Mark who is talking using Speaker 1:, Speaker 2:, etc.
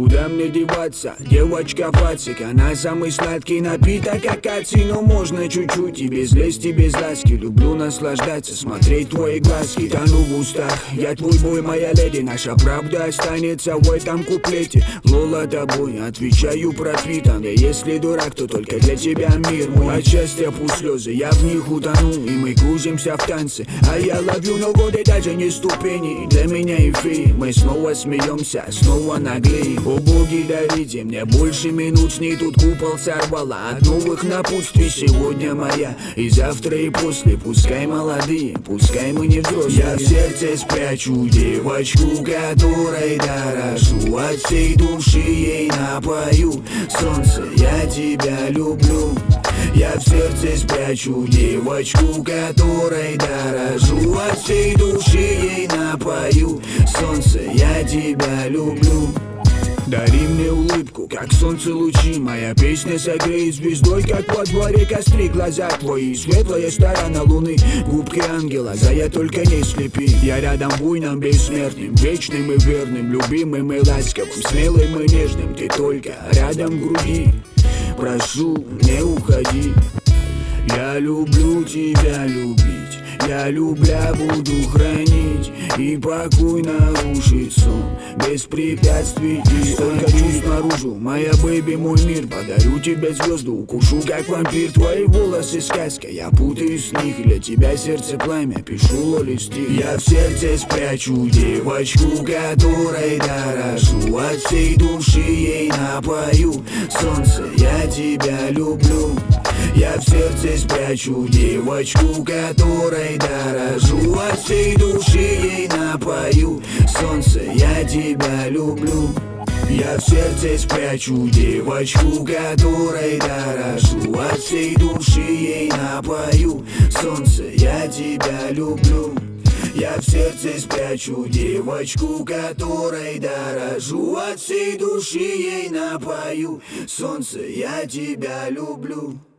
Speaker 1: Куда мне деваться? Девочка пацик, она самый сладкий напиток акации. Но можно чуть-чуть и без лести, без ласки. Люблю наслаждаться, смотреть твои глазки. Тону в устах, я твой бой, моя леди. Наша правда останется в этом куплете. Лола тобой, отвечаю пропитан. Я если дурак, то только для тебя мир мой. От счастья пусть слезы, я в них утону. И мы кружимся в танце, а я ловлю, но годы даже не ступени. Для меня и феи, мы снова смеемся, снова наглеем. О боги, дарите мне больше минут. С ней тут купол сорвала от новых напутствий. Сегодня моя, и завтра, и после. Пускай молодые, пускай мы не взрослые. Я в сердце спрячу девочку, которой дорожу. От всей души ей напою. Солнце, я тебя люблю. Я в сердце спрячу девочку, которой дорожу. От всей души ей напою. Солнце, я тебя люблю. Дари мне улыбку, как солнце лучи. Моя песня согреет звездой, как во дворе костры. Глаза твои, светлая сторона луны. Губки ангела, зая только не слепи. Я рядом буйным, бессмертным, вечным и верным, любимым и ласковым, смелым и нежным. Ты только рядом в груди. Прошу, не уходи. Я люблю тебя любить. Я любя буду хранить. И покой нарушит сон. Без препятствий и столько чувств наружу. Моя бэйби, мой мир. Подарю тебе звезду, укушу как вампир. Твои волосы сказка, я путаю с них. Для тебя сердце пламя, пишу лоли стих. Я в сердце спрячу девочку, которой дорожу. От всей души ей напою. Солнце, я тебя люблю. Я в сердце спрячу девочку, которой дорожу. От всей души ей напою. Солнце, я тебя люблю. Я в сердце спрячу девочку, которой дорожу. От всей души ей напою. Солнце, я тебя люблю. Я в сердце спрячу девочку, которой дорожу. От всей души ей напою. Солнце, я тебя люблю.